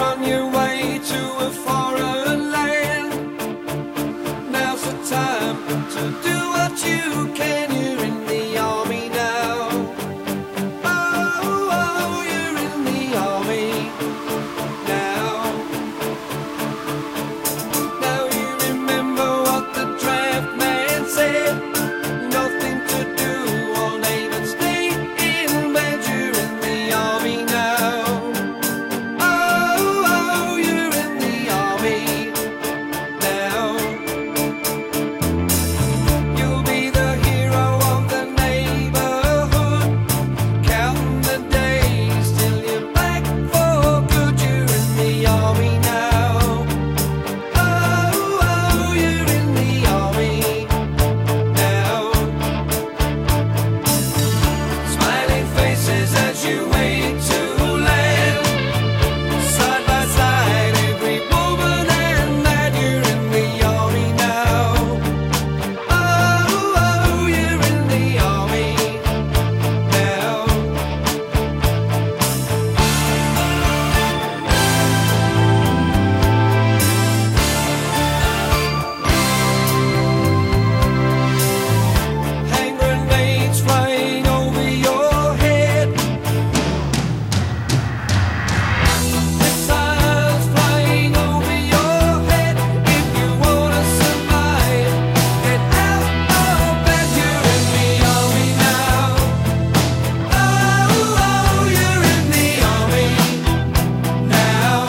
on your way to a foreign land. Now's the time to do what you can. You're in the army now. Oh, oh, you're in the army now. Now you remember what the draft man said. Nothing to do all day but stay in bed. You're in the army now. Oh, oh, you're in the army now. You'll be the hero of the neighborhood, counting the days till you're back for good. You're in the army now. Oh, oh, you're in the army now. Smiling faces as you wait to land. Side by side, every woman and man. You're in the army now. Oh, oh, you're in the army now. Hand grenades flying over your head. Missiles flying over your head. If you wanna survive, get out of bed. You're in the army now. Oh, oh, you're in the army now.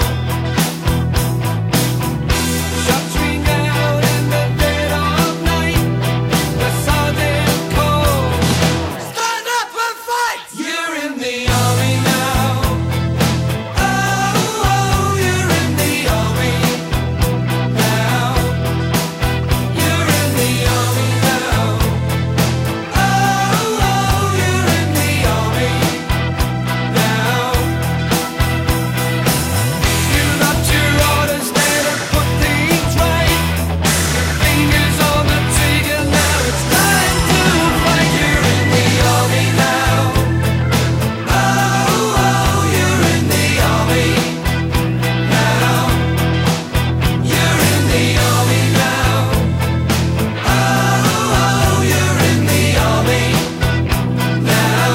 Shots ring out in the dead of night. The sergeant calls, stand up and fight. You're in the army now. Oh, oh, you're in the army now. You're in the army now. Oh, oh, you're in the army now. You got your orders there to put things right. Your fingers on the trigger now. It's time to fight. You're in the army now. Oh, oh, you're in the army now. You're in the army now. Oh, oh, you're in the army now.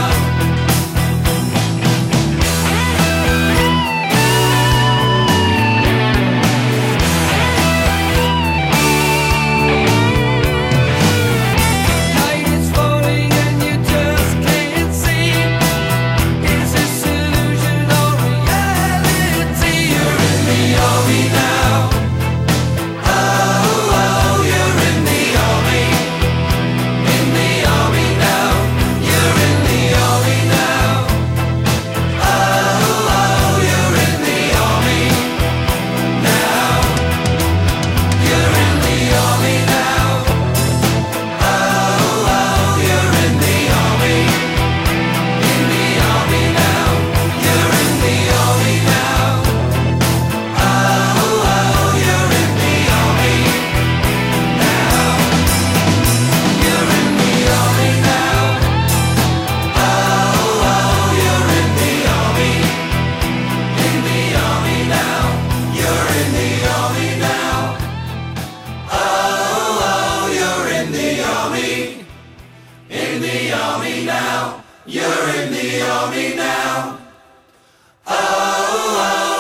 Night is falling and you just can't see. Is this illusion or reality? You're in the army now. Oh, oh, you're in the army. In the army now. You're in the army now. Oh, oh, you're in the army now. You're in the army now. Oh, oh, you're in the army. In the army now. You're in the army now. Oh, oh, you're in the army now. You're in the army now. Oh, oh, you're in the army. In the army now. You're in the army now. Oh, oh, you're in the army. In the army now. You're in the army now. Oh, oh.